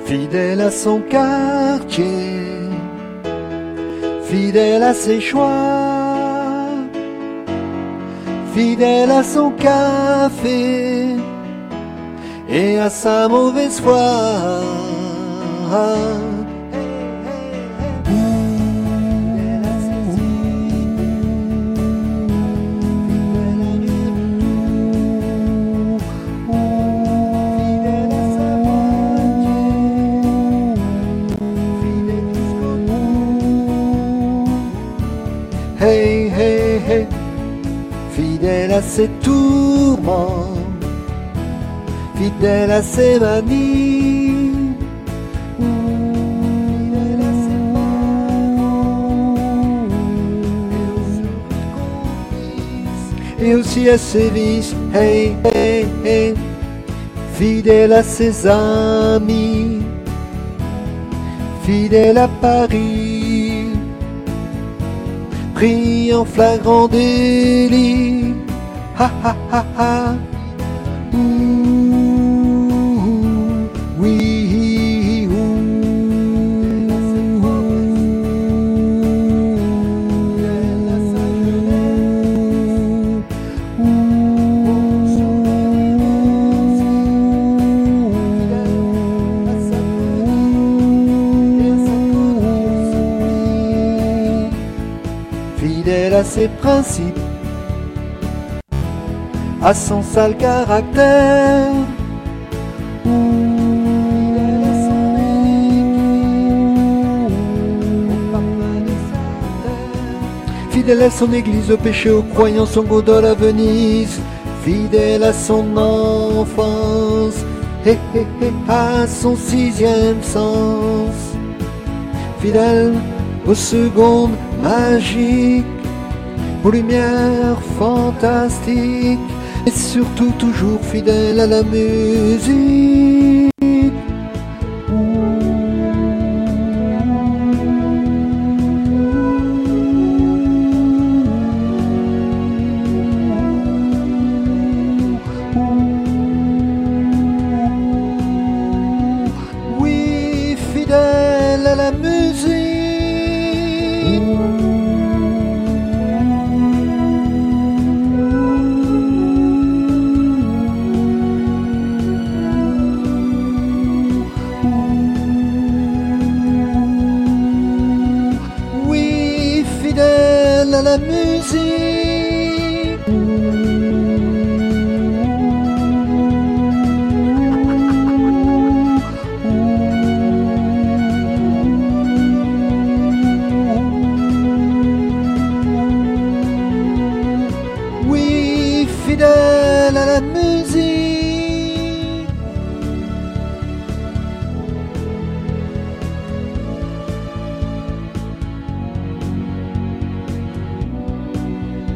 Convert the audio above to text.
Fidèle à son quartier, fidèle à ses choix, fidèle à son café et à sa mauvaise foi. Hey, hey, hey, fidèle à ses tourments, fidèle à ses manies, fidèle à ses parents, et aussi à ses vices. Hey, hey, hey, fidèle à ses amis, fidèle à Paris, pris en flagrant délit. Ha ha ha ha. Oui. Fidèle à ses principes, à son sale caractère, fidèle à son équipe, au parfum de sa terre, fidèle à son église, au péché, aux croyants, son gondole à Venise, fidèle à son enfance, à son sixième sens, fidèle aux secondes magiques, aux lumières fantastiques, et surtout toujours fidèle à la musique. Oui, fidèle à la musique. Fidèle à la musique. Oui, fidèle à la musique.